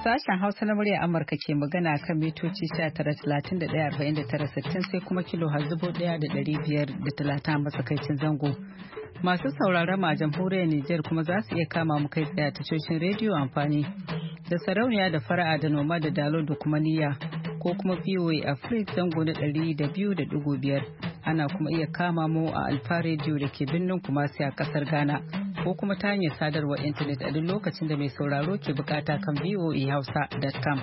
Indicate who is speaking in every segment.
Speaker 1: Sashen Hausa na murya Amurka ke magana kan mitoci 19,31,49,60 sai kuma kilo harzubo 1,530 matsakaicin zango. Masu sauraron ma jamhuriyar Nijar kuma za su iya kama mu kai tsaye tashoshin rediyo amfani da sarauniya da fara'a da noma da dalo da kuma niyya ko kuma VOA Africa zango na 200.5. Ana kuma iya kama mu a Alfa Radio da ke birnin Kumasi a kasar Ghana. Ko kuma ta hanyar sadarwar intanet a duk lokacin da mai sauraro ke bukata kan voahausa.com.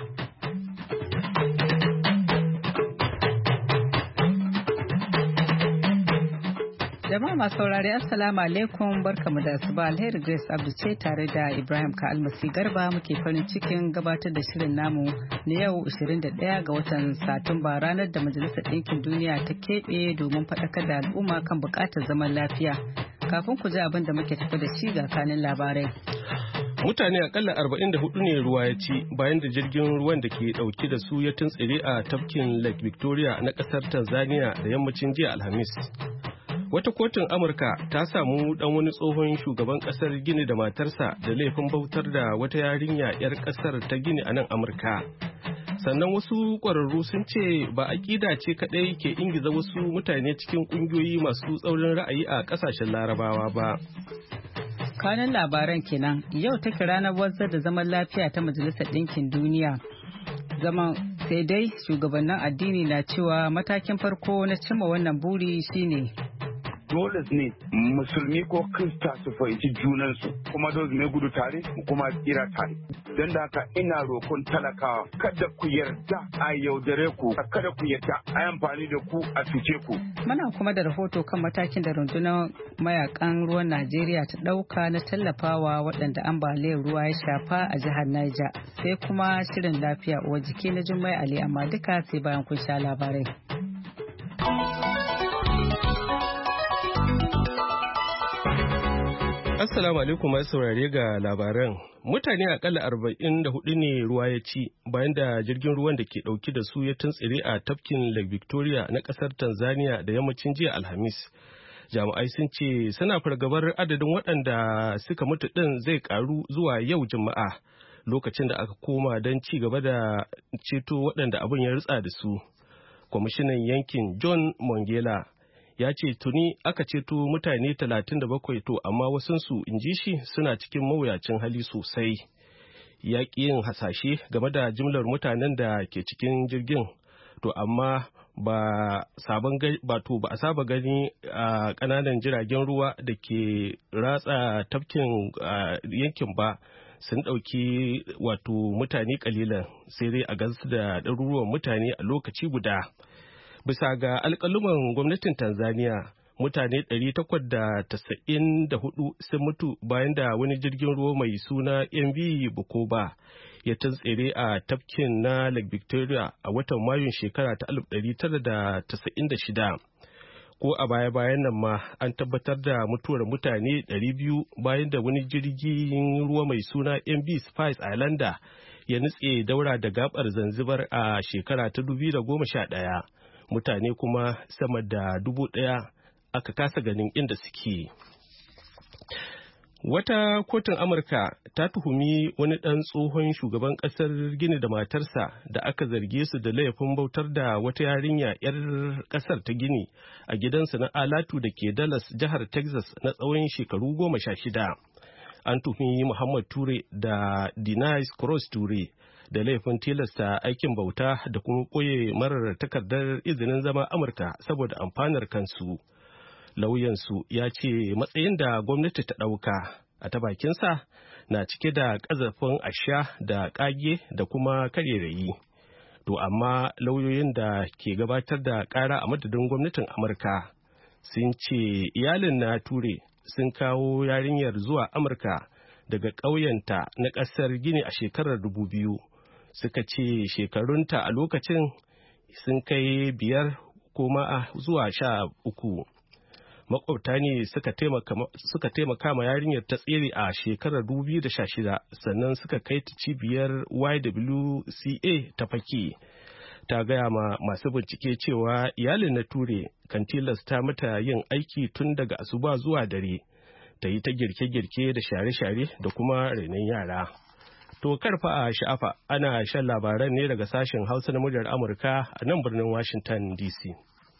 Speaker 1: Jama'a masu saurari assalamu alaikum, barkamu da asuba. Alheri Grace Abdu ce tare da Ibrahim Ka'almasi Garba muke farin cikin gabatar da shirin namu na yau 21 ga watan Satumba, ranar da Majalisar Ɗinkin Duniya ta keɓe domin faɗakar da al'umma kan buƙatar zaman lafiya. Kafin ku ji abin da muke tafi da shi ga kanin labarai.
Speaker 2: Mutane akalla 44 ne ruwa ya ci bayan da jirgin ruwan da ke dauke da su ya tuntsire a tafkin Lake Victoria na kasar Tanzania da yammacin jiya Alhamis. Wata kotun Amurka ta samu dan wani tsohon shugaban kasar Gini da matarsa da laifin bautar da wata yarinya 'yar kasar ta Gini a nan Amurka. Sannan wasu ƙwararru sun ce ba aƙida ce kaɗai ke ingiza wasu mutane cikin ƙungiyoyi masu tsaurin ra'ayi a ƙasashen Larabawa ba.
Speaker 1: Kanin labaran kenan, yau take ranar wanzar da zaman lafiya ta Majalisar Ɗinkin Duniya. Zaman sai dai shugabannin addini na cewa matakin farko na cimma wannan buri shine
Speaker 3: dole ne musulmi ko krista su fahimci junansu kuma dole ne gudu tare kuma tsira tare. Don da haka ina roƙon talakawa kada ku yarda a yaudare ku, kada ku yarda a amfani da ku a cuce ku.
Speaker 1: Muna kuma da rahoto kan matakin da rundunar mayakan ruwan Najeriya ta ɗauka na tallafawa waɗanda ambaliyar ruwa ya shafa a jihar Niger. Sai kuma shirin lafiya uwar jiki na Jummai Ali, amma duka sai bayan kun sha labarai.
Speaker 2: Assalamu alaikum masu saurare ga labaran. Mutane akalla 44 ne ruwa ya ci bayan da jirgin ruwan da ke dauke da su ya tuntsire a tafkin Lake Victoria na kasar Tanzania da yammacin jiya Alhamis. Jami'ai sun ce suna fargabar adadin waɗanda suka mutu ɗin zai karu zuwa yau Juma'a, lokacin da aka koma don ci gaba da ceto waɗanda abin ya ritsa da su. Kwamishinan yankin John Mongela ya ce tuni aka ceto mutane 37 to amma wasunsu in ji shi suna cikin mawuyacin hali sosai. Ya ƙi yin hasashe game da jimlar mutanen da ke cikin jirgin, to amma ba a saba gani a ƙananan jiragen ruwa da ke ratsa tafkin yankin ba sun ɗauki mutane ƙalilan, sai dai a gansu da ɗaruruwan mutane a lokaci guda. Bisa ga alƙaluman gwamnatin Tanzania, mutane 894 sun mutu bayan da wani jirgin ruwa mai suna MV Bukoba ya tuntsire a tafkin na Lake Victoria a watan Mayun shekara ta 1996. Ko a baya-bayan nan ma an tabbatar da mutuwar mutane 200 bayan da wani jirgin ruwa mai suna MV Spice Islander ya nutse daura da gabar Zanzibar a shekara ta 2011. Mutane kuma sama da 1,000 aka kasa ganin inda suke. Wata kotun Amurka ta tuhumi wani ɗan tsohon shugaban ƙasar Gini da matarsa da aka zarge su da laifin bautar da wata yarinya 'yar ƙasar ta Gini a gidansa na Alatu da ke Dallas, jihar Texas na tsawon shekaru 16. An tuhumi Muhammad Ture da Denise Cross Ture da laifin tilasta aikin bauta da kuma ɓoye marar takardar izinin zama Amurka saboda amfanar kansu. Lauyansu ya ce matsayin da gwamnati ta ɗauka a ta bakinsa na cike da ƙazafin asha da ƙage da kuma karerayi. To amma lauyoyin da ke gabatar da ƙara a madadin gwamnatin Amurka sun ce iyalin na Ture sun kawo yarinyar zuwa Amurka daga ƙauyenta na ƙasar Gini a shekarar 2000. Suka ce shekarunta a lokacin sun kai 5 ko ma zuwa 13. Makwabta ne suka taimaka ma yarinyar ta tsere a shekarar 2016, sannan suka kai ta cibiyar YWCA ta faki. Ta gaya ma masu bincike cewa iyalin na Ture kan tilasta mata yin aiki tun daga asuba zuwa dare, ta yi ta girke-girke da share-share da kuma renon yara. To karfa a sha'afa ana shan labaran ne daga sashen Hausa na muryar Amurka a nan birnin Washington DC.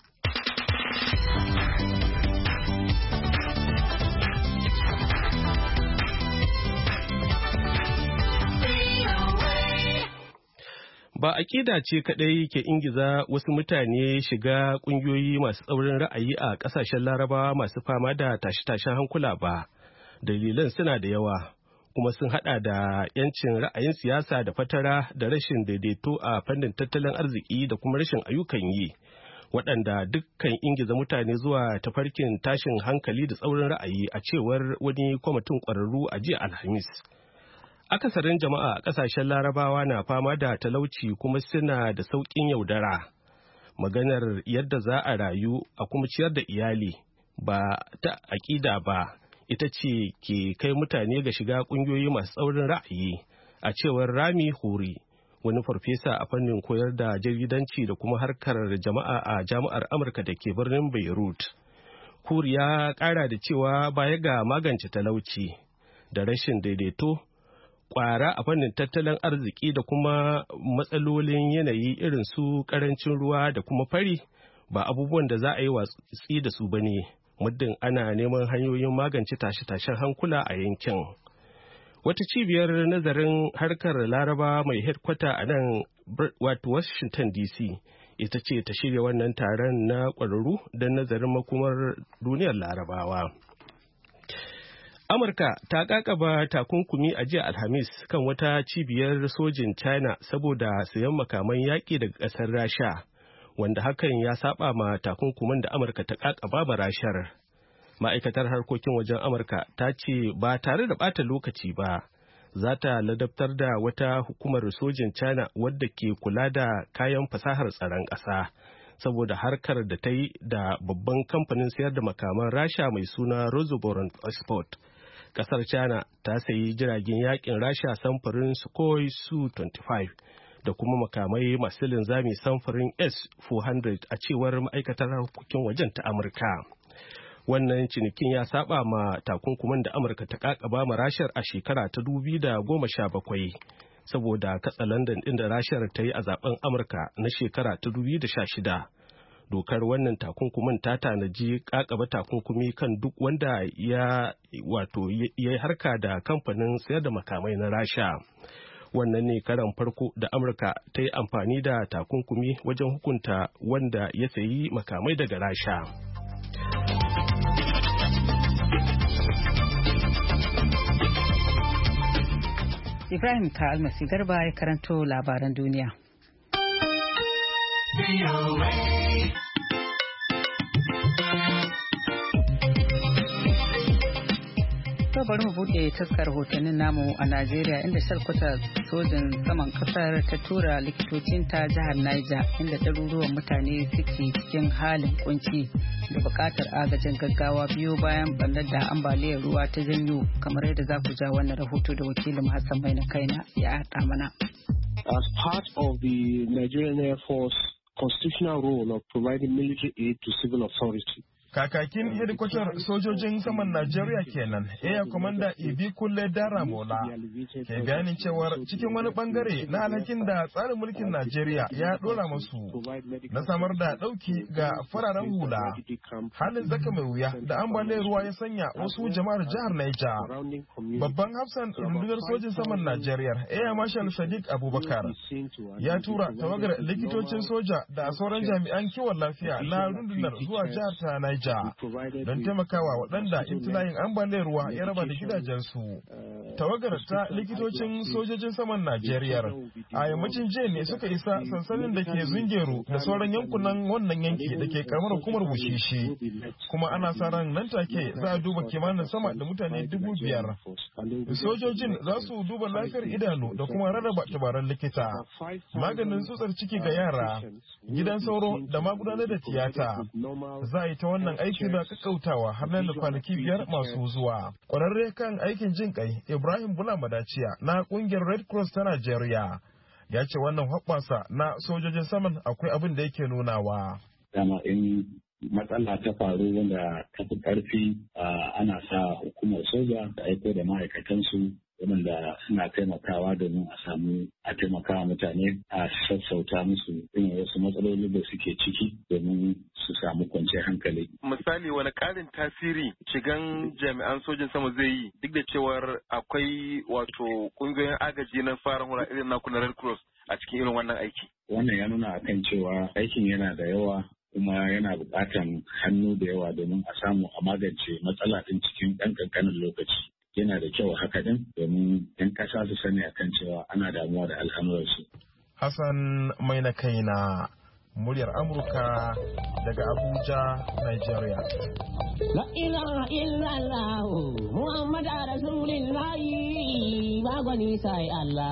Speaker 2: Ba aƙida ce kaɗai ke ingiza wasu mutane shiga ƙungiyoyi masu tsaurin ra'ayi a ƙasashen Larabawa masu fama da tashe-tashen hankula ba. Dalilan suna da yawa, kuma sun haɗa da 'yancin ra'ayin siyasa da fatara da rashin daidaito a fannin tattalin arziki da kuma rashin ayyukan yi, waɗanda dukkan ingiza mutane zuwa tafarkin tashin hankali da tsaurin ra'ayi a cewar wani kwamitin ƙwararru a jiya Alhamis. Akasarin jama'a a ƙasashen Larabawa na fama da talauci kuma suna da sauƙin yaudara. Maganar yadda za a rayu a kuma ciyar da iyali ba ta aƙida ba ita ce ke kai mutane ga shiga ƙungiyoyi masu tsaurin ra'ayi, a cewar Rami Huri, wani farfesa a fannin koyar da jaridanci da kuma harkar jama'a a jami'ar Amurka da ke birnin Beirut. Huri ya ƙara da cewa baya ga magance talauci da rashin daidaito, kwara a fannin tattalin arziki da kuma matsalolin yanayi irin su karancin ruwa da kuma fari ba abubuwan da za a yi watsi da su bane muddin ana neman hanyoyin magance tashe-tashen hankula a yankin. Wata cibiyar nazarin harkar Laraba mai headquarter a nan Washington DC ita ce ta shirya wannan taron na ƙwararru don nazarin makomar duniyar Larabawa. Amurka ta kakaba takunkumi a jiya Alhamis kan wata cibiyar sojin China saboda sayan makaman yaƙi daga ƙasar Rasha, wanda hakan ya saba ma takunkumin da Amurka ta kakaba ma Rashar. Ma'aikatar harkokin wajen Amurka ta ce ba tare da ɓata lokaci ba, za ta ladabtar da wata hukumar sojin China wadda ke kula da kayan fasahar tsaron ƙasa, saboda harkar da ta yi da babban kamfanin sayar da makaman Rasha mai suna Rosoboron Export. Kasar China ta sayi jiragen yakin Rasha samfurin Sukhoi Su-25 da kuma makamai masu linzami samfurin S-400 a cewar ma'aikatar harkokin wajen ta Amurka. Wannan cinikin ya saba ma takunkuman da Amurka ta kakaba ma Rashar a shekara ta 2017 saboda katsalandan din da Rashar ta yi a zaben Amurka na shekara ta 2016. Dokar wannan takunkumin ta tanaji kakaba takunkumi kan duk wanda ya yi harka da kamfanin sayar da makamai na Rasha. Wannan ne karan farko da Amurka ta yi amfani da takunkumi wajen hukunta wanda ya sayi makamai daga Rasha.
Speaker 1: Ibrahim Ka'almasi Garba ya karanto labaran duniya. To bari mu bude taskar hotonin namu a Najeriya, inda shalkwata sojin saman kasar ta tura likitocin ta jihar Niger, inda ɗaruruwan mutane suke cikin halin kunci da buƙatar agajin gaggawa biyo bayan ɓarnar da ambaliyar ruwa ta janyo, kamar yadda za ku ja wannan rahoto da wakilin Hassan Maina Kaina ya haɗa mana.
Speaker 4: As part of the Nigerian Air Force constitutional role of providing military aid to civil authority.
Speaker 5: Kakakin hedikwatar sojojin saman Najeriya kenan, Air Commander Ibi Kulle Daramola, ke bayanin cewar cikin wani bangare na alhakin da tsarin mulkin Najeriya ya dora masu na samar da dauki ga fararen hula. Halin zaka mai wuya da ambaliyar ruwa ya sanya wasu jama'ar jihar Niger. Babban hafsan rundunar sojin saman Najeriya, Air Marshal Sadiq Abubakar, ya tura tawagar likitocin soja da sauran jami'an kiwon lafiya na rundunar zuwa jihar ta Niger don taimakawa waɗanda ibtila'in ambaliyar ruwa ya raba da gidajensu. Tawagar ta likitocin sojojin saman Najeriya a yammacin jiya ne suka isa sansanin da ke Zungeru da sauran yankunan wannan yanki da ke karamar hukumar Wushishi, kuma ana sa ran nan take za a duba kimanin sama da mutane 5,000. Sojojin za su duba lafiyar idanu da kuma rarraba tabaran likita, maganin tsutsar ciki ga yara, gidan sauro da magudanar da tiyata. Za a yi ta wannan aiki da kakkautawa har nan da kwanaki 5 masu zuwa. Kwararre kan aikin jin kai Ibrahim Bula Madaciya na kungiyar Red Cross ta Najeriya ya ce wannan hoɓɓasa na sojojin saman akwai abin da yake nunawa.
Speaker 6: Dama in matsala ta faru wanda ta fi ƙarfi ana sa hukumar soja da aiko da ma'aikatansu waɗanda suna taimakawa domin a taimakawa mutane a sassauta musu irin wasu matsaloli da suke ciki domin su samu kwanciyar hankali.
Speaker 5: Misali wani ƙarin tasiri shigan jami'an sojin sama zai yi duk da cewar akwai wato ƙungiyoyin agaji na farin hula irin naku na Red Cross a cikin irin wannan aiki.
Speaker 6: Wannan ya nuna akan cewa aikin yana da yawa kuma yana buƙatan hannu da yawa domin a samu a magance matsala ɗin cikin ɗan ƙanƙanin lokaci. Yana da kyau haka ɗin domin 'yan ƙasa su sani akan cewa ana damuwa da al'amuransu.
Speaker 5: Hassan mai na kaina muryar Amurka daga Abuja, Nigeria.
Speaker 7: La ilaha illallah Muhammad Rasulullah ba gwani sai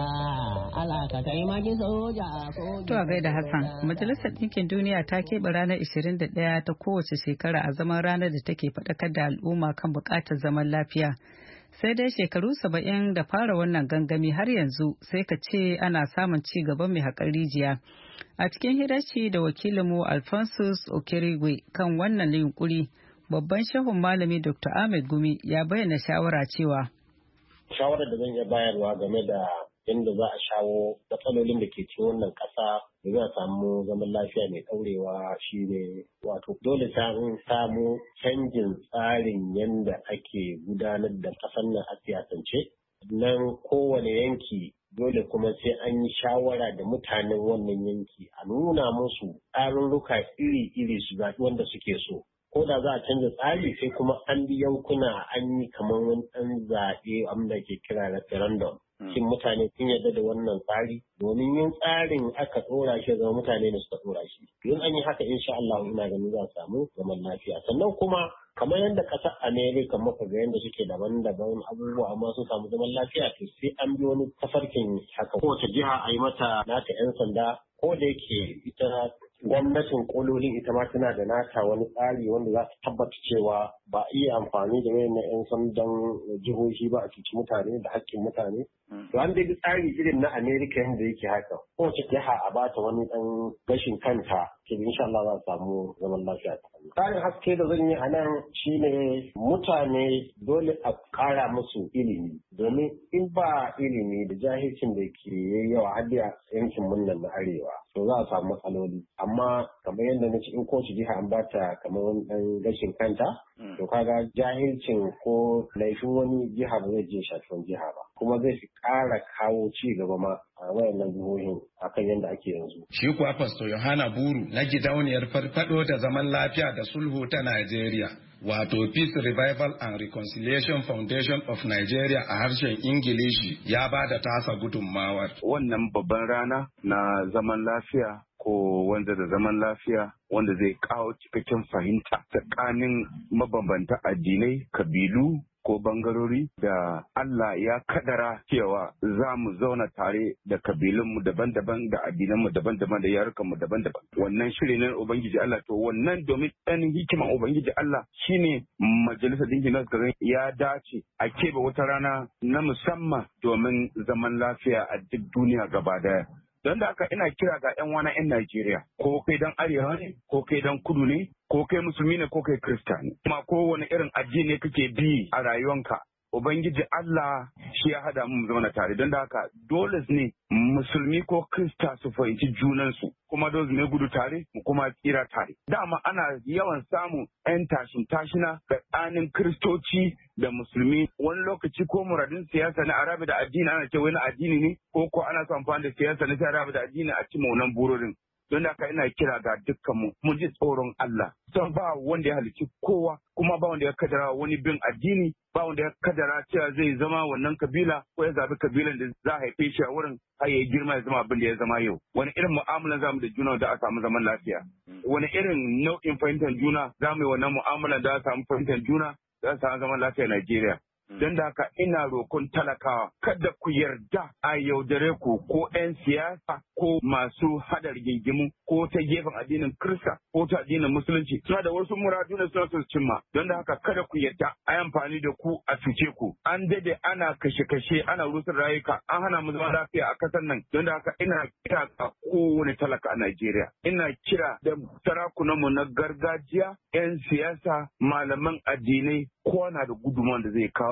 Speaker 7: Allah ka taimaki soja.
Speaker 1: To a gaida Hassan, Majalisar Ɗinkin Duniya ta keɓe ranar 21 ta kowace shekara a zaman ranar da take faɗakar da al'umma kan buƙatar zaman lafiya. Sai dai shekaru 70 da fara wannan gangami har yanzu sai ka ce ana samun ci gaban mai haƙar rijiya. A cikin hirarci da wakilinmu Alphonsus Okerigwe kan wannan yunkuri, babban shehun malami Dr. Ahmed Gumi ya bayyana shawara cewa.
Speaker 8: Shawarar da zan iya bayarwa game da yadda za a shawo matsalolin da ke cikin wannan ƙasa da za a samu zaman lafiya mai ɗaurewa shi ne wato dole ta samu canjin tsarin yadda ake gudanar da ƙasar nan a siyasance. Nan kowane yanki dole kuma sai an yi shawara da mutanen wannan yanki a nuna musu tsarurruka iri-iri su zaɓi wanda suke so. Ko da za a canza tsari sai kuma an bi yankuna an yi kamar wani ɗan zaɓe wanda ke kira referendum. Shin mutane sun yarda da wannan tsari? Domin yin tsarin aka ɗora shi zama mutane da suka ɗora shi. Yin an yi haka insha Allah ina ganin za a samu zaman lafiya. Sannan kuma kamar yadda ƙasar Amerika muka ga yadda suke daban-daban abubuwa amma sun samu zaman lafiya to sai an bi wani tafarkin haka. Kowace jiha a yi mata nata 'yan sanda ko da yake ita gwamnatin kololin ita ma tana da nata wani tsari wanda za ta tabbata cewa ba a iya amfani da wayan 'yan sandan jihohi ba a cuci mutane da haƙƙin mutane. To an dai tsari irin na Amerika yadda yake haka. Kowace jiha a bata wani ɗan gashin kanta ke insha Allah za a samu zaman lafiya. Tsarin haske da zan yi a nan shine mutane dole a ƙara musu ilimi domin in ba ilimi da jahilcin da ke yawa har da yankin munnan na arewa to za a samu matsaloli amma kamar yadda na ce in kowace jiha an bata kamar wani ɗan gashin kanta to kaga jahilcin ko laifin wani jiha ba zai je shafi wani jiha ba kuma zai fi ƙara kawo ci gaba ma a wayannan jihohin akan yadda ake yanzu.
Speaker 9: Shi kuwa Pastor Yohana Buru na gidauniyar farfado da zaman lafiya da sulhu ta Najeriya, wato Peace Revival and Reconciliation Foundation of Nigeria a harshen Ingilishi ya ba da tasa gudunmawar.
Speaker 3: Wannan babban rana na zaman lafiya ko wanda da zaman lafiya wanda zai kawo cikakken fahimta tsakanin mabambanta addinai, kabilu ko bangarori da Allah ya kadara cewa za mu zauna tare da kabilunmu daban-daban da addinanmu daban-daban da yarukanmu daban-daban. Wannan shiri ne Ubangiji Allah to wannan domin ɗan hikiman Ubangiji Allah shine Majalisar Dinkin Nasarar ya dace a keɓe wata rana na musamman domin zaman lafiya a duk duniya gaba daya. Don da haka ina kira ga 'yan wana 'yan Najeriya, ko kai dan arewa ne, ko kai dan kudu ne, ko kai musulmi ne, ko kai kirista ne, kuma kowane irin addini kake bi a rayuwanka. Ubangiji Allah shi ya hada mu zauna tare don da haka dole ne musulmi ko krista su fahimci junansu kuma dole ne gudu tare mu kuma tsira tare. Dama ana yawan samun 'yan tashina tsakanin kristoci da musulmi wani lokaci ko muradin siyasa na arabi da addini ana ce wani addini ne ko ana son amfani da siyasa na arabi da addini a ci maunan burorin. Don haka ina kira ga dukkanmu mu ji tsoron Allah. Don ba wanda ya halicci kowa kuma ba wanda ya kadara wani bin addini ba wanda ya kadara cewa zai zama wannan kabila ko ya zabi kabilan da za a haife shi a wurin har ya girma ya zama abin da ya zama yau. Wani irin mu'amala za mu da juna da a samu zaman lafiya. Wani irin nau'in fahimtar juna za mu yi wannan mu'amala da a samu fahimtar juna da a samu zaman lafiya a Najeriya. Don da haka ina roƙon talakawa kada ku yarda a yaudare ku ko 'yan siyasa ko masu hada rigingimu ko ta gefen addinin Kirista ko ta addinin Musulunci suna da wasu muradu da suna su cimma. Don da haka kada ku yarda a yi amfani da ku a cuce ku. An dade ana kashe-kashe ana rusar rayuka an hana mu zama lafiya a ƙasar nan. Don da haka ina kira ga kowane talaka a Najeriya. Ina kira da sarakunanmu na gargajiya, 'yan siyasa, malaman addinai kowa na da gudunmawar da zai kawo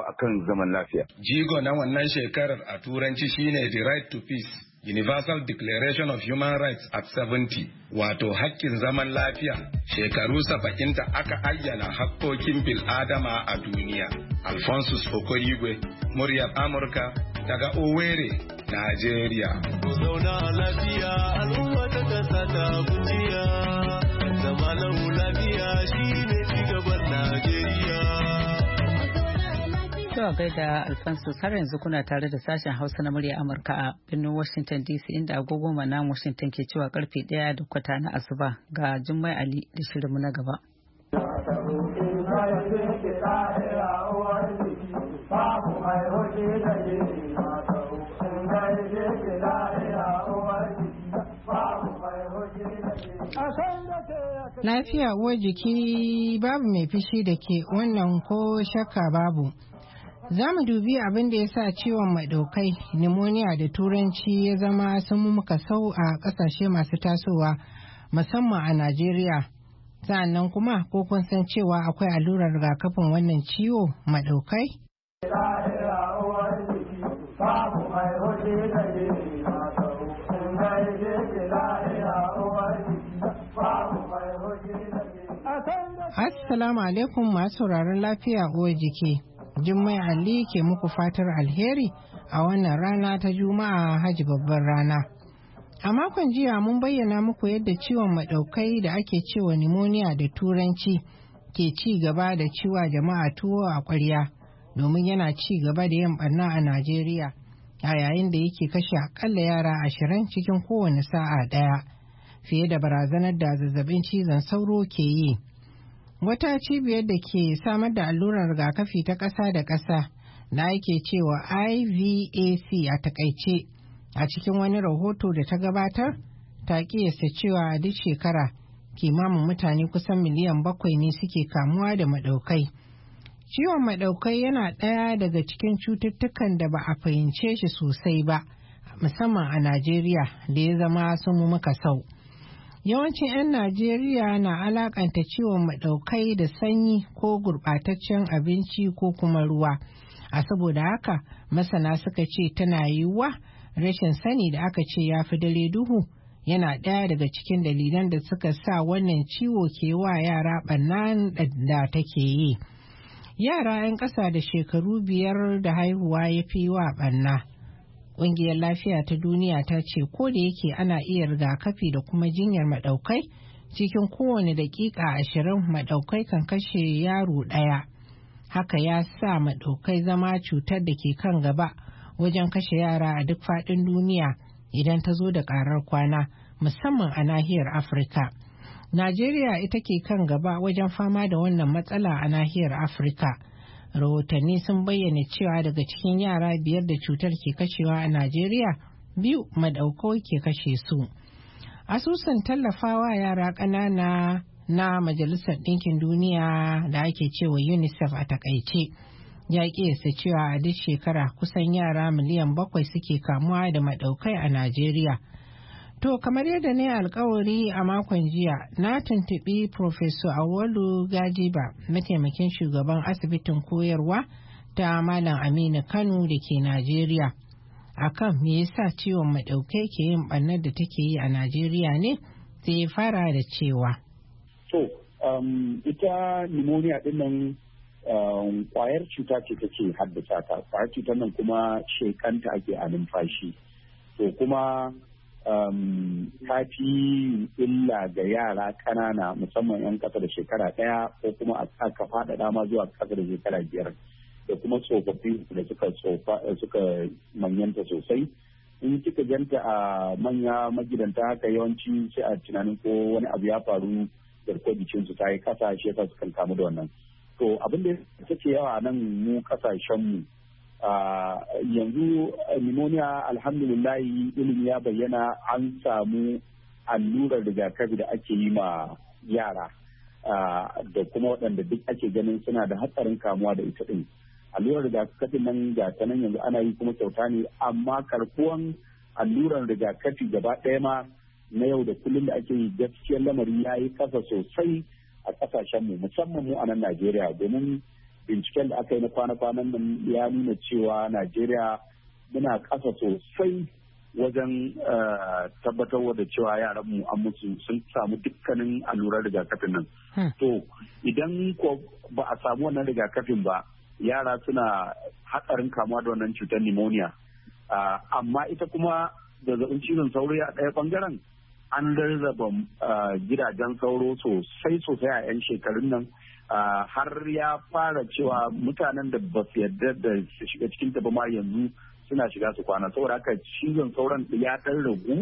Speaker 3: akan zaman lafiya.
Speaker 9: Jigo na wannan shekarar a turanci shine The Right to Peace, Universal Declaration of Human Rights at 70, wato hakkin zaman lafiya. Shekaru 70 da aka ayyana hakkokin bil'adama a duniya. Alphonsus Okorigwe, muryar Amurka daga Owerri, Najeriya.
Speaker 10: Zauna lafiya al'umma ta kasa ta kujiya, zama lafiya shine cigaban Najeriya.
Speaker 1: Zuwa gaida Alphonsus, har yanzu kuna tare da sashen Hausa na murya Amurka a birnin Washington DC, inda agogo nan Washington ke cewa karfe 1:15 na asuba. Ga Jummai Ali da shirinmu na gaba.
Speaker 11: Lafiya uwar jiki babu mai fishi da ke, wannan ko shakka babu. Za mu dubi abin da ya sa ciwon maɗaukai pneumonia da turanci ya zama sun muka sau a ƙasashe masu tasowa musamman a Najeriya. Sa'annan kuma ko kun san cewa akwai allurar rigakafin wannan ciwo maɗaukai? Assalamu alaikum masu sauraron lafiya uwar jiki. Jummai Ali ke muku fatar alheri a wannan rana ta Juma'a Hajji babbar rana. A makon jiya mun bayyana muku yadda ciwon maɗaukai da ake cewa pneumonia da turanci ke ci gaba da ciwa jama'a tuwo a ƙwarya domin yana ci gaba da yin ɓarna a Najeriya a yayin da yake kashe akalla yara 20 cikin kowane sa'a ɗaya fiye da barazanar da zazzabin cizon sauro ke yi. Wata cibiyar da ke samar da allurar rigakafi ta ƙasa da ƙasa da ake cewa IVAC a takaice a cikin wani rahoto da ta gabatar ta kiyasta cewa a duk shekara kimanin mutane kusan miliyan 7 ne suke kamuwa da maɗaukai. Ciwon maɗaukai yana ɗaya daga cikin cututtukan da ba a fahimce shi sosai ba musamman a Najeriya da ya zama sun muka sau. Yawancin 'yan Najeriya na alakanta ciwon maɗaukai da sanyi ko gurɓataccen abinci ko kuma ruwa. A saboda haka masana suka ce tana yiwuwa rashin sani da aka ce ya fi dare duhu yana ɗaya daga cikin dalilan da suka sa wannan ciwo ke wa yara ɓannan da take yi. Yara 'yan ƙasa da shekaru 5 da haihuwa ya fi wa ɓanna. Ƙungiyar Lafiya ta Duniya ta ce ko da yake ana iya rigakafi da kuma jinyar maɗaukai cikin kowane daƙiƙa 20 maɗaukai kan kashe yaro ɗaya. Haka ya sa maɗaukai zama cutar da ke kan gaba wajen kashe yara a duk faɗin duniya idan ta zo da ƙarar kwana musamman a nahiyar Afirka. Najeriya ita ke kan gaba wajen fama da wannan matsala a nahiyar Afirka. Rahotanni sun bayyana cewa daga cikin yara 5 da cutar ke kashewa a Najeriya, 2 maɗaukai ke kashe su. Asusun tallafawa yara ƙanana na Majalisar Ɗinkin Duniya da ake cewa UNICEF a takaice ya ƙiyasta cewa a duk shekara kusan yara miliyan 7 suke kamuwa da maɗaukai a Najeriya. To kamar yadda ne alkawari a makon jiya na tuntuɓi Professor Awolu Gajiba, mataimakin shugaban asibitin koyarwa ta Malam Aminu Kano da ke Najeriya. Akan me yasa ciwon maɗaukai ke yin ɓannar da take yi a Najeriya ne, sai ya fara da cewa.
Speaker 6: To, ita pneumonia ɗin nan kwayar cuta ce take haddasa ta. Kwayar cutar nan kuma shekanta ake a numfashi. To kuma ta fi illa ga yara ƙanana musamman 'yan ƙasa da shekara 1 ko kuma aka faɗaɗa ma zuwa ƙasa da shekara 5 da kuma tsofaffi da suka manyanta sosai. In kika ganta a manya magidanta haka yawanci sai a tunanin ko wani abu ya faru garkuwar jikinsu ta yi ƙasa shi yasa sukan kamu da wannan. To abin da take yawa a nan mu ƙasashenmu yanzu pneumonia alhamdulillahi ilimi ya bayyana an samu allurar rigakafi da ake yi ma yara da kuma waɗanda duk ake ganin suna da hatsarin kamuwa da ita ɗin. Allurar rigakafi nan ga ta nan yanzu ana yi kuma kyauta ne, amma karkuwan allurar rigakafi gaba ɗaya ma na yau da kullum da ake yi gaskiyar lamari ya yi kasa sosai a ƙasashenmu musamman mu a nan Najeriya, domin binciken da aka yi na kwana-kwanan nan ya nuna cewa Najeriya muna ƙasa sosai wajen tabbatar da cewa yaranmu an musu sun samu dukkanin allurar rigakafin nan. To idan ko ba a samu wannan rigakafin ba, yara suna hatsarin kamuwa da wannan cutar pneumonia. Amma ita kuma zazzabin cizon sauro a ɗaya ɓangaren an rarraba gidajen sauro sosai a 'yan shekarun nan. Har ya fara cewa mutanen da ba su yarda da su shiga cikin ta ba ma yanzu suna shiga su kwana, saboda haka cizon sauran ya ɗan ragu.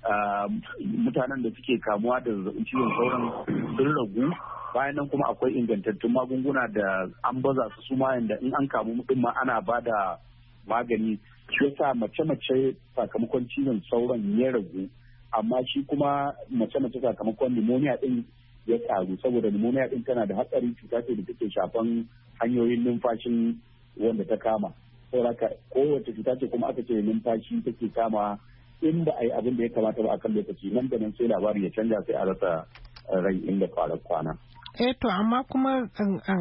Speaker 6: Mutanen da suke kamuwa da zazzabin cizon sauran sun ragu. Bayan nan kuma akwai ingantattun magunguna da an baza su ma yanda in an kamu mutum ma ana ba da magani. Shi yasa mace-mace sakamakon cizon sauran ya ragu, amma shi kuma mace-mace sakamakon pneumonia din ya karu, saboda pneumonia din tana da hatsari, cuta ce da take shafan hanyoyin numfashin wanda ta kama. Saboda kowace cuta ce kuma aka ce numfashi take kama, in ba a yi abin da ya kamata ba a kan lokaci, nan da nan sai labari ya canja, sai a rasa rai inda kwana.
Speaker 11: To amma kuma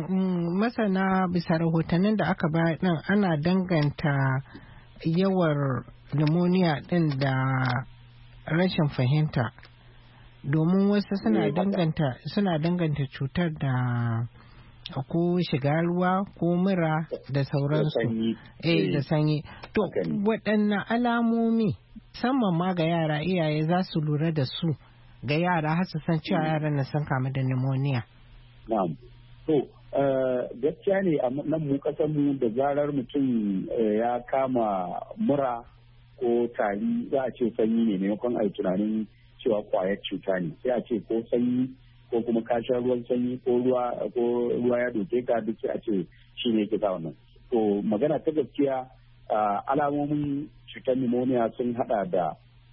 Speaker 11: masana bisa rahotannin da aka bayar din ana danganta yawar pneumonia din da rashin fahimta, domin wasu suna danganta cutar da ko shiga ruwa ko mura da sauransu da sanyi. To waɗannan alamomi musamman ma ga yara iyaye za su lura da su ga yara har su san cewa yaran na sun kamu da pneumonia.
Speaker 6: Na'am. To gaskiya ne a nan mu kasan mu da zarar mutum ya kama mura ko tari za a ce sanyi ne, maimakon a yi tunanin cewa kwayar cuta ne, sai a ce ko sanyi ko kuma ka sha ruwan sanyi ko ruwa ya doke ka, duk sai a ce shi ne yake sa wannan. To magana ta gaskiya alamomin cutar pneumonia sun hada da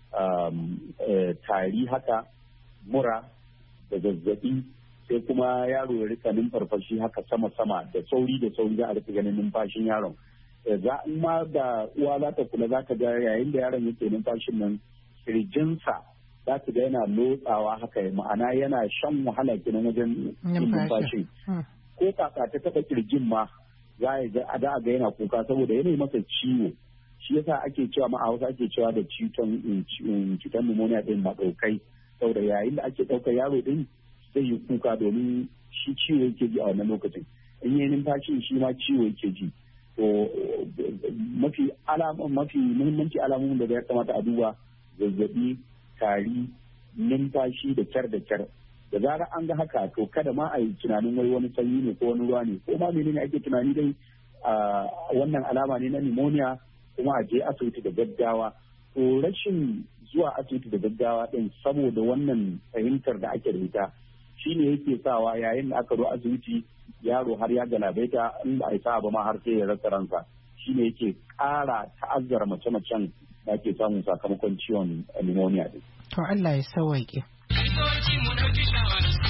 Speaker 6: tari haka, mura da zazzabi, sai kuma yaro ya rika numfarfashi haka sama-sama da sauri za a rika ganin numfashin yaron. Za in ma da uwa za ta kula za ta ga yayin da yaron yake numfashin nan kirjinsa za ta ga yana lotsawa haka, ma'ana yana shan wahala kenan wajen numfashin. Ko kaka ta taba kirjin ma za a ga yana kuka saboda yana masa ciwo. Shi yasa ake cewa ma a Hausa ake cewa da cutar pneumonia din madaukai, saboda yayin da ake ɗaukar yaro din zai yi kuka domin shi ciwo yake ji a wannan lokacin. In yi numfashi shi ma ciwo yake ji. To mafi muhimmanci alamomin da ya kamata a duba zazzabi, tari, numfashi da kyar. Da zarar an ga haka to kada ma a yi tunanin wani sanyi ne ko wani ruwa ne, ko ma menene ake tunani dai wannan alama ne na pneumonia, kuma a je asibiti da gaggawa. To rashin zuwa asibiti da gaggawa din saboda wannan fahimtar da ake da ita shine yake sawa yayin da aka zo asibiti yaro har ya galabaita, in ba a yi sa'a ba ma har sai ya rasa ransa. Shine yake ƙara ta'azzara mace-macen da ake samu sakamakon ciwon pneumonia din.
Speaker 11: To Allah ya sauwaƙe. Likitoci mu ɗauki shawararsu.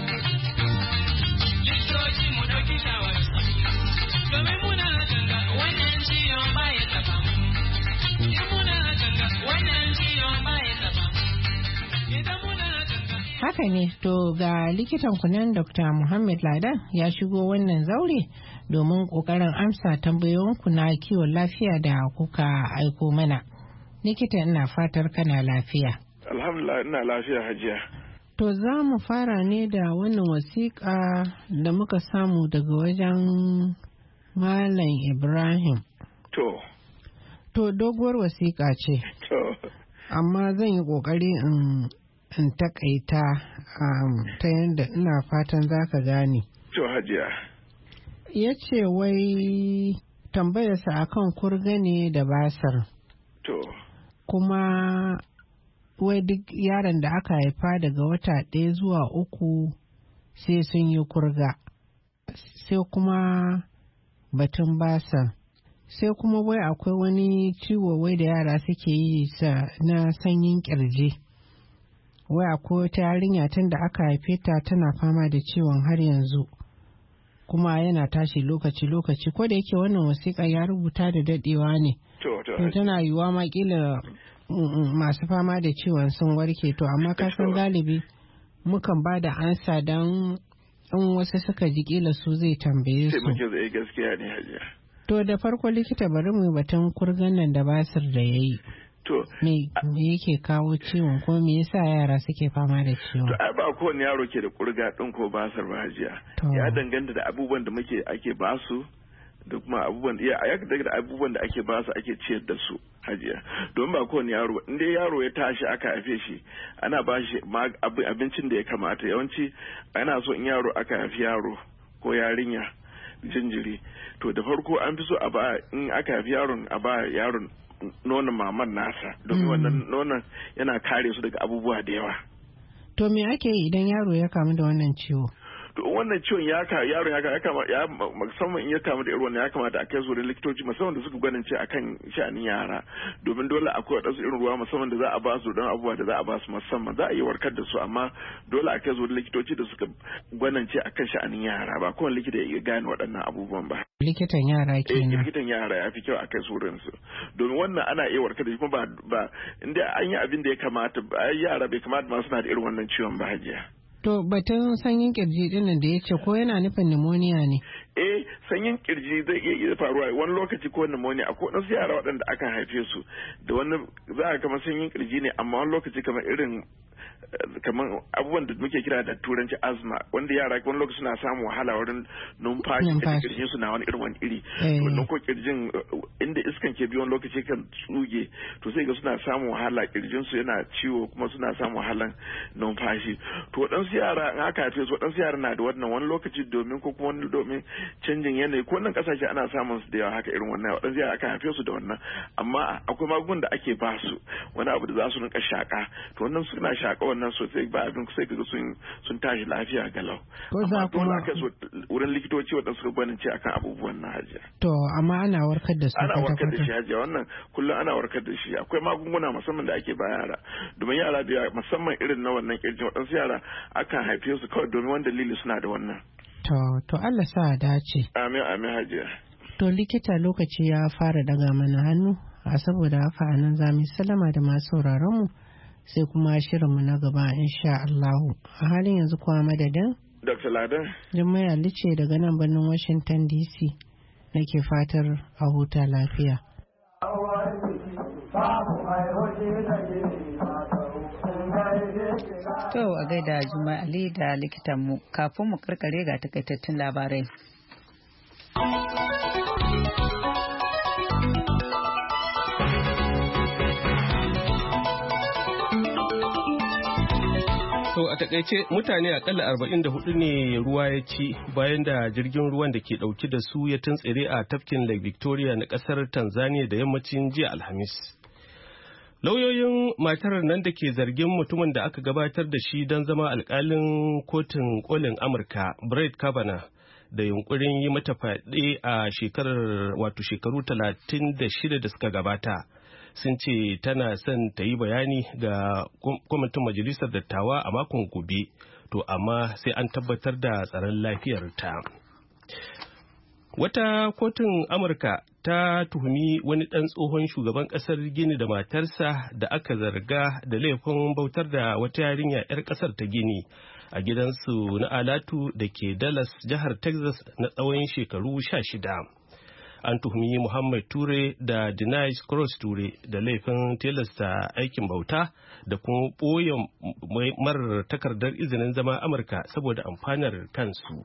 Speaker 11: Domin muna ganga wannan ciwon ba ya taɓa. Muna ganga wannan ciwon ba ya taɓa. Haka ne, to ga likitan kunan Dr. Muhammad Ladan ya shigo wannan zaure domin ƙoƙarin amsa tambayoyinku na kiwon lafiya da kuka aiko mana. Likita, ina fatar kana lafiya.
Speaker 12: Alhamdulillah, ina lafiya hajiya.
Speaker 11: To za mu fara ne da wannan wasiƙa da muka samu daga wajen Malam Ibrahim. To doguwar wasiƙa ce. Amma zan yi ƙoƙari in takaita ta yadda ina fatan za ka gane.
Speaker 12: To hajiya.
Speaker 11: Ya ce wai tambayarsa akan kurga ne da basar.
Speaker 12: To.
Speaker 11: Kuma wai duk yaron da aka haifa daga wata 1 zuwa 3 sai sun yi kurga. Sai kuma batun basar. Sai kuma wai akwai wani ciwo wai da yara suke yi na sanyin kirji. Wai akwai wata yarinya tun da aka haife ta tana fama da ciwon har yanzu, kuma yana tashi lokaci-lokaci, ko da yake wannan wasiƙa ya rubuta da daɗewa ne. To tana yiwuwa ma kila masu fama da ciwon sun warke, to amma kasan galibi mukan ba da ansa don in wasu suka ji kila su zai tambaye su.
Speaker 12: Sai muke zai gaskiya ne hajiya.
Speaker 11: To da farko likita bari mu batun kurgan nan da basir da ya yi.
Speaker 12: To
Speaker 11: me yake kawo ciwon ko me yasa yara suke fama da ciwon?
Speaker 12: To ai ba kowane yaro ke da kurga din ko basir ba hajiya. Ya danganta da abubuwan da ake basu da kuma abubuwan da abubuwan da ake basu ake ciyar da su hajiya. Don ba kowane yaro in dai yaro ya tashi aka haife shi ana ba shi abincin da ya kamata. Yawanci ana so in yaro aka haifi yaro ko yarinya jinjiri to da farko an fi so a ba in aka haifi yaron a ba yaron nonon maman nasa domin wannan nonon yana kare su daga abubuwa da yawa.
Speaker 11: To me ake yi idan yaro ya kamu da wannan ciwo?
Speaker 12: To wannan ciwon yaro ya musamman in ya kamu da irin wannan ya kamata a kai su da likitoci musamman da suka gwanince akan sha'anin yara domin dole akwai wadansu irin ruwa musamman da za a ba su don abubuwa da za a ba su musamman za a yi warkar da su amma dole a kai su da likitoci da suka gwanince akan sha'anin yara ba kowane likita ya gane waɗannan abubuwan ba.
Speaker 11: Likitan yara kenan.
Speaker 12: Likitan yara ya fi kyau a kai su wurin su domin wannan ana iya warkar da shi kuma ba inda an yi abin da ya kamata yara bai kamata ma suna da irin wannan ciwon ba hajiya.
Speaker 11: To batun sanyin kirji dinnan da ya ce ko yana nufin pneumonia ne?
Speaker 12: Sanyin kirji zai iya faruwa wani lokaci ko pneumonia akwai wasu yara waɗanda aka haife su da wani za a kama sanyin kirji ne amma wani lokaci kamar irin kamar abubuwan da muke kira da turanci asma wanda yara wani lokaci suna samun wahala wurin numfashi da kirjin su na wani irin wani iri wannan ko kirjin inda iskan ke biyu wani lokaci kan tsuge to sai ga suna samun wahala kirjin su yana ciwo kuma suna samun wahalan numfashi to waɗansu yara in aka haife su waɗansu yara na da wannan wani lokaci domin ko kuma wani domin canjin yanayi ko nan kasashe ana samun su da yawa haka irin wannan waɗansu yara aka haife su da wannan amma akwai magungunan da ake ba su wani abu da za su rinka shaka to wannan suna shaka wannan sosai ba abin sai kaga sun tashi lafiya galau amma dole aka so wurin likitoci waɗanda suka gwanince akan abubuwan na hajiya.
Speaker 11: To amma ana warkar da su.
Speaker 12: Ana warkar da shi hajiya wannan kullum ana warkar da shi akwai magunguna musamman da ake ba yara domin yara da musamman irin na wannan kirjin waɗansu yara akan haife su kawai domin wani dalili suna da wannan.
Speaker 11: To Allah sa a dace.
Speaker 12: Amin hajiya.
Speaker 11: To likita lokaci ya fara daga mana hannu a saboda haka anan za mu salama da masu sauraron mu sai kuma shirinmu na gaba insha Allahu. A halin yanzu kuwa madadin
Speaker 12: Dr. Ladan
Speaker 11: Jummai Ali ce daga nan birnin Washington DC nake fatar a huta lafiya.
Speaker 1: To a gaida Jummai Ali da likitanmu kafin mu karkare ga takaitattun labarai.
Speaker 2: To a takaice mutane akalla 44 ne ruwa ya ci bayan da jirgin ruwan da ke dauke da su ya tuntsire a tafkin Lake Victoria na kasar Tanzania da yammacin jiya Alhamis. Lauyoyin matar nan da ke zargin mutumin da aka gabatar da shi don zama alkalin kotun kolin Amurka, Brett Kavanaugh, da yunkurin yi mata fyaɗe a shekaru 36 da suka gabata. Sun ce tana son ta yi bayani ga kwamitin majalisar dattawa a makon gobe, to amma sai an tabbatar da tsaron lafiyarta. Wata kotun Amurka ta tuhumi wani ɗan tsohon shugaban ƙasar Gini da matarsa da aka zarga da laifin bautar da wata yarinya 'yar ƙasar ta Gini a gidansu na Alatu da ke Dallas, jihar Texas na tsawon shekaru 16. An tuhumi Muhammad Ture da Denise Cross Ture da laifin tilasta aikin bauta da kuma ɓoye marar takardar izinin zama Amurka saboda amfanar kansu.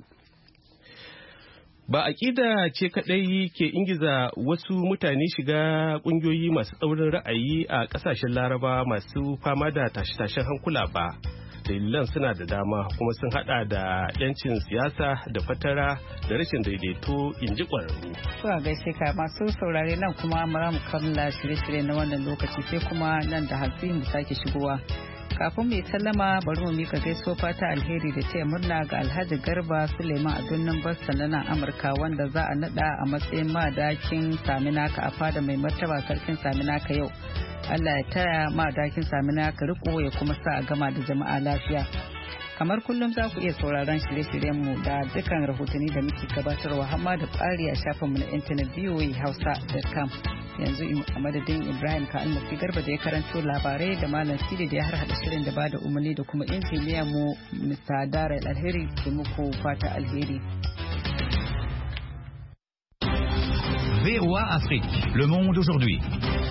Speaker 2: Ba aƙida ce kaɗai ke ingiza wasu mutane shiga ƙungiyoyi masu tsaurin ra'ayi a ƙasashen Laraba masu fama da tashe-tashen hankula ba. Dalilan suna da dama kuma sun hada da yancin siyasa da fatara da rashin daidaito in ji ƙwararru.
Speaker 1: To a gaishe ka masu saurare nan kuma mu kammala shirye-shirye na wannan lokaci sai kuma nan da hantsi mu sake shigowa. Kafin mu yi sallama bari mu mika gaisuwa fata alheri da taya murna ga Alhaji Garba Suleiman a birnin Boston na nan Amurka wanda za a nada a matsayin madakin Saminaka a fada mai martaba sarkin Saminaka yau. Allah ya taya madakin Saminaka riko ya kuma sa a gama da jama'a lafiya. Kamar kullum za ku iya sauraron shirye-shiryenmu da dukkan rahotanni da muke gabatarwa hamma da tsari a shafinmu na intanet voahausa.com. yanzu a madadin Ibrahim ka almasi garba da ya karanto labarai da malam Sidi da ya harhaɗa shirin da bada umarni da kuma injiniya mu Mr. Dara Alheri da muku fata alheri.
Speaker 13: VOA Afrique, le monde aujourd'hui.